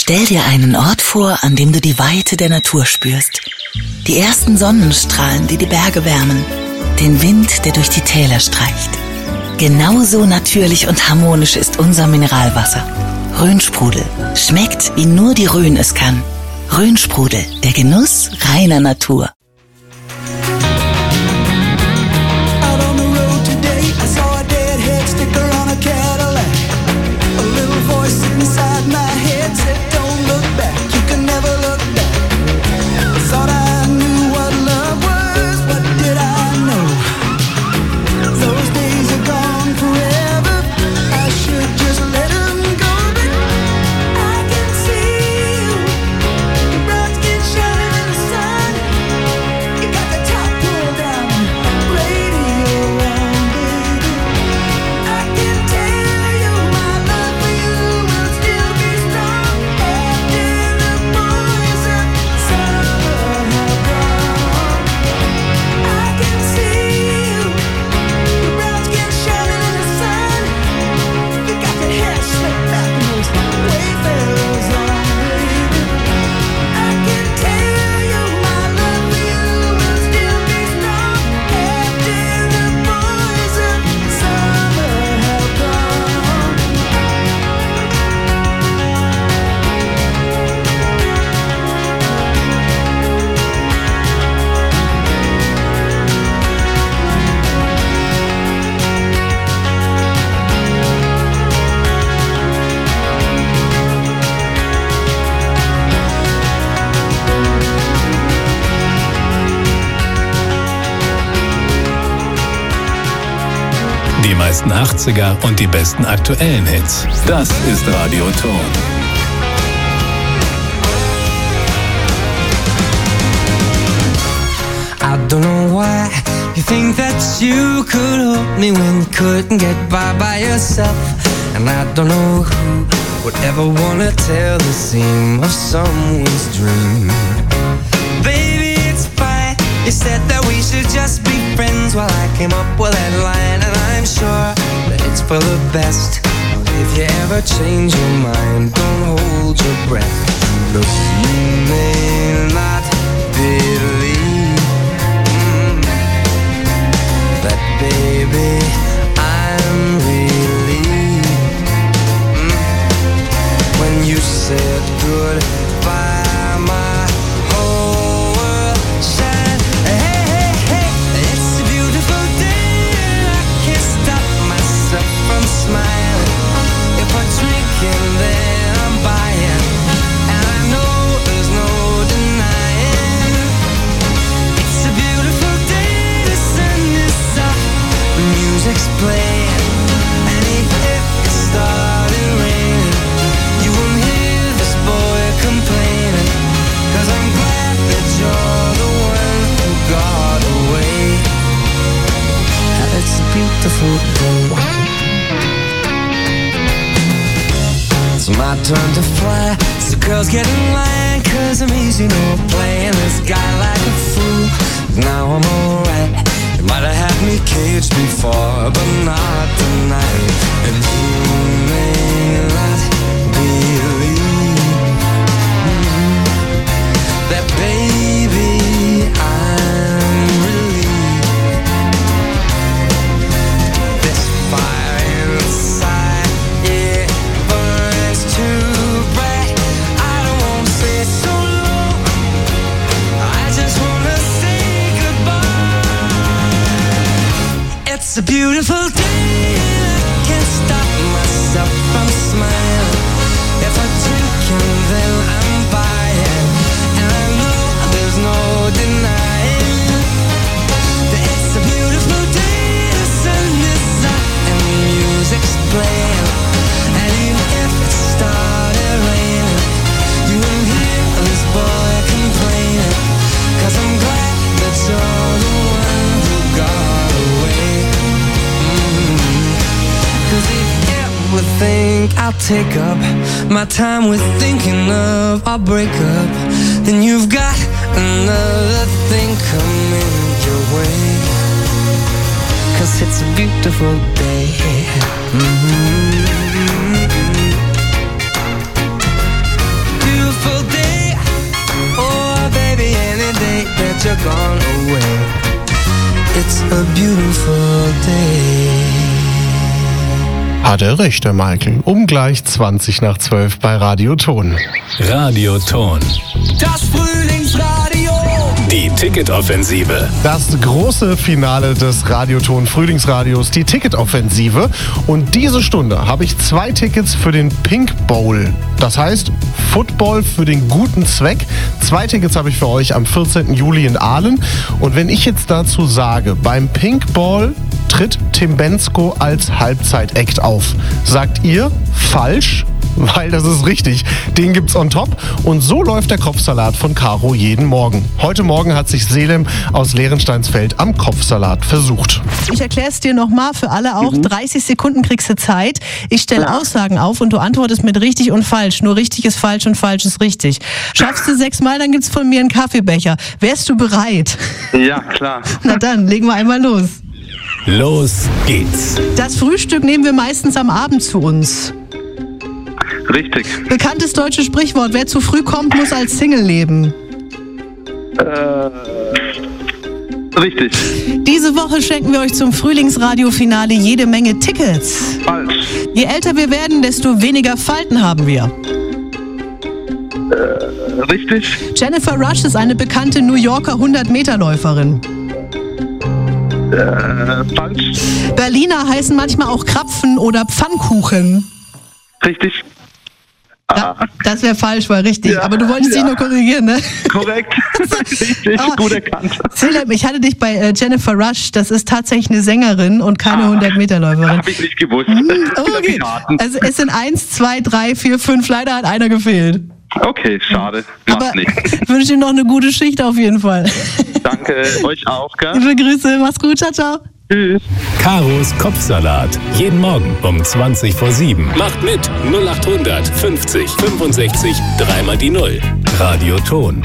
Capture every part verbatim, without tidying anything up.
Stell dir einen Ort vor, an dem du die Weite der Natur spürst. Die ersten Sonnenstrahlen, die die Berge wärmen. Den Wind, der durch die Täler streicht. Genauso natürlich und harmonisch ist unser Mineralwasser. Rhönsprudel. Schmeckt, wie nur die Rhön es kann. Rhönsprudel, der Genuss reiner Natur. Die meisten achtziger und die besten aktuellen Hits. Das ist Radio Ton. I don't know why you think that you could help me when you couldn't get by by yourself. And I don't know who would ever wanna tell the seam of someone's dream. Baby, it's fine. You said that we should just be friends while I came up with that line. And I'm sure that it's for the best. If you ever change your mind, don't hold your breath. Look, you may not believe mm, that, baby, I'm relieved mm, when you said goodbye, my whole world shined. Hey, hey, hey, it's a beautiful day and I can't stop myself from smiling. If I'm drinking, then I'm buying, and I know there's no denying. It's a beautiful day, the sun is up, the music's playing, and even if it started raining, you won't hear this boy complaining, 'cause I'm glad that you're the one who got away. It's a beautiful day. It's my turn to fly, so girls get in line, 'cause I'm easy, no playing this guy like a fool. Now I'm alright. You might have had me caged before, but not tonight. And you may not believe mm, that, baby, I'm relieved. This fire inside, yeah, burns too bright. I don't wanna stay so long, I just wanna say goodbye. It's a beautiful day and I can't stop myself from smiling. If I drink and then I'm buying, and I know there's no denying that it's a beautiful day, the sun is up and the music's playing, and even if it started raining, you won't hear this boy complaining, 'cause I'm glad that you're the one who got away. mm-hmm. 'Cause if you ever think I'll take up my time with thinking of our breakup, then you've got another thing coming your way, 'cause it's a beautiful day. mm-hmm. gone away. It's a beautiful day. Hat er recht, der Michael. Um gleich zwanzig nach zwölf bei Radioton. Radioton. Das Frühlingsradio. Die Ticketoffensive. Das große Finale des Radioton Frühlingsradios, die Ticketoffensive. Und diese Stunde habe ich zwei Tickets für den Pink Bowl. Das heißt, Football für den guten Zweck. Zwei Tickets habe ich für euch am vierzehnten Juli in Aalen. Und wenn ich jetzt dazu sage, beim Pink Bowl tritt Tim Bendzko als Halbzeit-Act auf, sagt ihr falsch? Weil das ist richtig. Den gibt's on top. Und so läuft der Kopfsalat von Caro jeden Morgen. Heute Morgen hat sich Selem aus Lehrensteinsfeld am Kopfsalat versucht. Ich erkläre es dir nochmal, für alle auch. Mhm. dreißig Sekunden kriegst du Zeit. Ich stelle ja. Aussagen auf und du antwortest mit richtig und falsch. Nur richtig ist falsch und falsch ist richtig. Schaffst du sechsmal, dann gibt's von mir einen Kaffeebecher. Wärst du bereit? Ja, klar. Na dann, legen wir einmal los. Los geht's. Das Frühstück nehmen wir meistens am Abend zu uns. Richtig. Bekanntes deutsches Sprichwort: Wer zu früh kommt, muss als Single leben. Äh, richtig. Diese Woche schenken wir euch zum Frühlingsradio-Finale jede Menge Tickets. Falsch. Je älter wir werden, desto weniger Falten haben wir. Äh, richtig. Jennifer Rush ist eine bekannte New Yorker hundert-Meter-Läuferin. Äh, falsch. Berliner heißen manchmal auch Krapfen oder Pfannkuchen. Richtig. Da, das wäre falsch, war richtig. Ja, aber du wolltest ja. dich nur korrigieren, ne? Korrekt. Richtig, Aber gut erkannt. Selem, ich hatte dich bei äh, Jennifer Rush. Das ist tatsächlich eine Sängerin und keine Ah, hundert-Meter-Läuferin. Hab ich nicht gewusst. Hm, okay. Also es sind eins, zwei, drei, vier, fünf. Leider hat einer gefehlt. Okay, schade. Macht Aber nichts. ich wünsche dir noch eine gute Schicht auf jeden Fall. Danke, euch auch, gell? Liebe Grüße, mach's gut, ciao, ciao. Tschüss. Karos Kopfsalat. Jeden Morgen um zwanzig vor sieben. Macht mit null acht hundert fünfzig fünfundsechzig dreimal die Null. Radioton.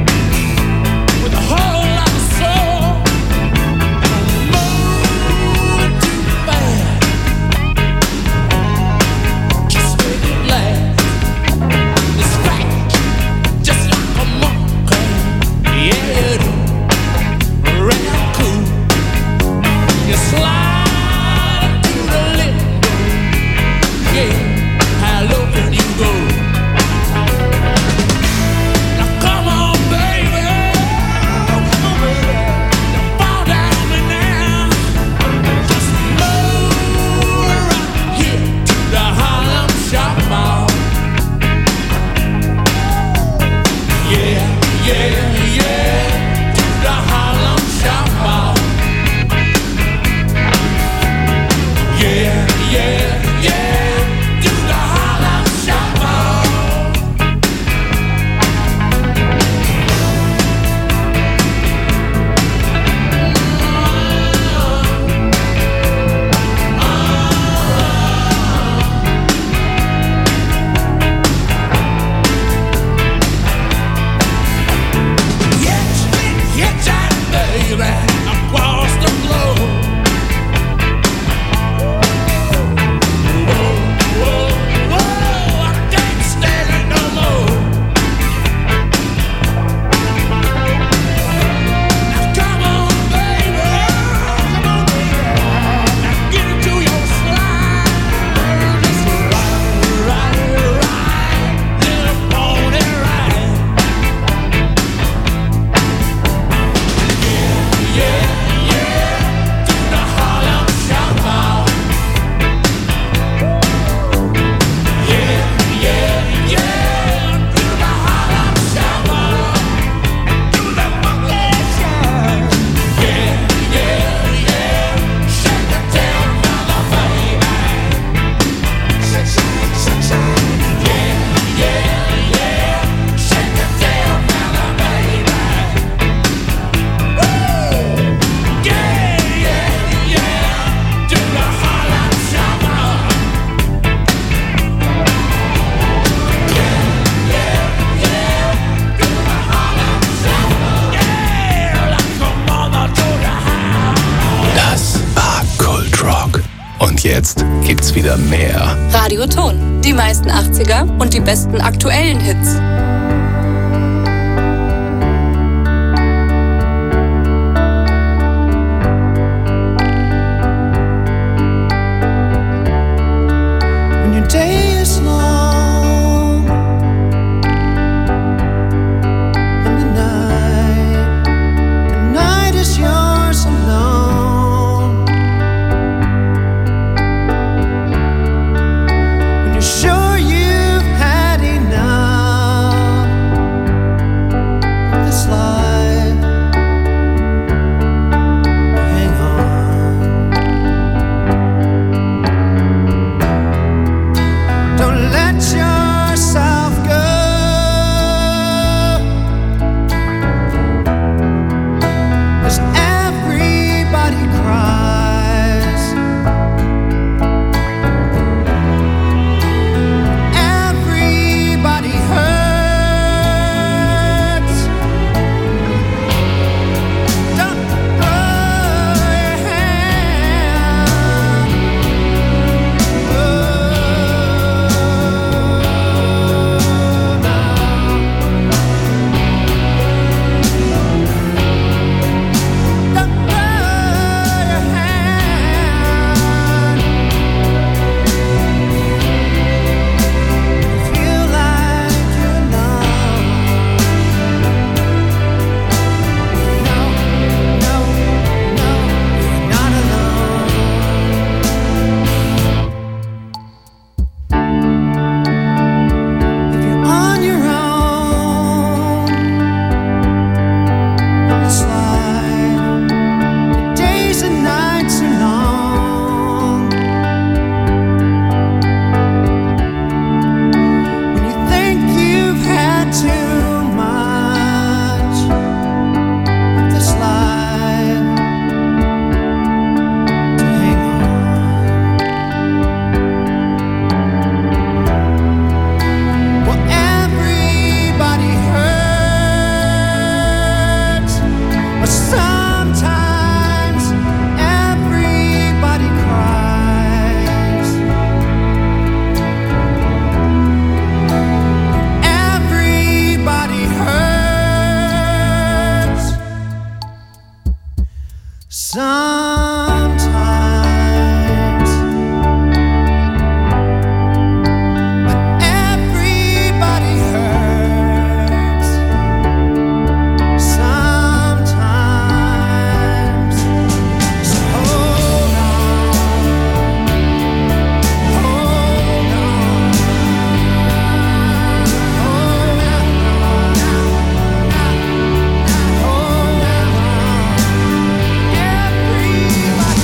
With a whole lot of soul, move jetzt gibt's wieder mehr. Radio Ton. Die meisten achtziger und die besten aktuellen Hits. When your day is long and the night, the night is yours alone. When you're sure you've had enough of this life, hang on. Don't let yourself go, 'cause everybody cries, everybody hurts. Don't throw your hand. Oh, no. Don't throw your hand. Feel like you're alone. No, no, no, you're not alone. If you're on your own on this life, the days and nights are long. When you think you've had too much of this life to hang on. Well, everybody hurts, but sometimes everybody cries. Everybody hurts sometimes, but everybody hurts sometimes. So hold on, hold on, hold on, hold on. Everybody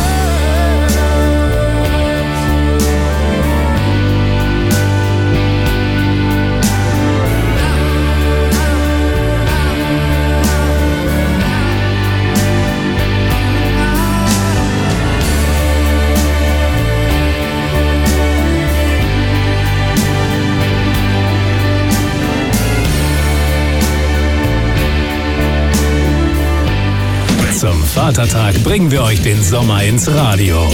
Zum Vatertag bringen wir euch den Sommer ins Radio.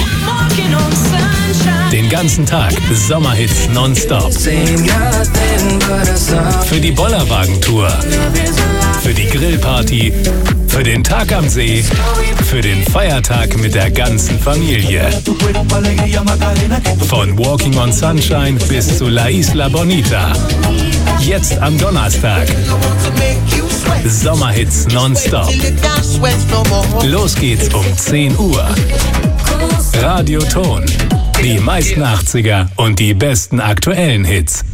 Den ganzen Tag Sommerhits nonstop. Für die Bollerwagentour, für die Grillparty, für den Tag am See, für den Feiertag mit der ganzen Familie. Von Walking on Sunshine bis zu La Isla Bonita. Jetzt am Donnerstag. Sommerhits nonstop. Los geht's um zehn Uhr. Radio Ton. Die meisten achtziger und die besten aktuellen Hits.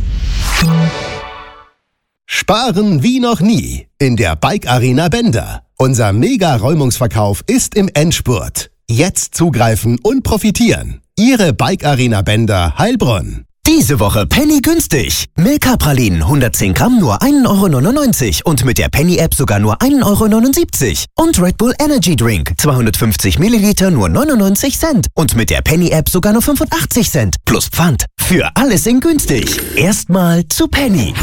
Sparen wie noch nie in der Bike Arena Bender. Unser Mega-Räumungsverkauf ist im Endspurt. Jetzt zugreifen und profitieren. Ihre Bike Arena Bender Heilbronn. Diese Woche Penny günstig. Milka-Pralinen hundertzehn Gramm nur ein Euro neunundneunzig und mit der Penny-App sogar nur ein Euro neunundsiebzig. Und Red Bull Energy Drink zweihundertfünfzig Milliliter nur neunundneunzig Cent und mit der Penny-App sogar nur fünfundachtzig Cent plus Pfand. Für alles in günstig. Erstmal zu Penny.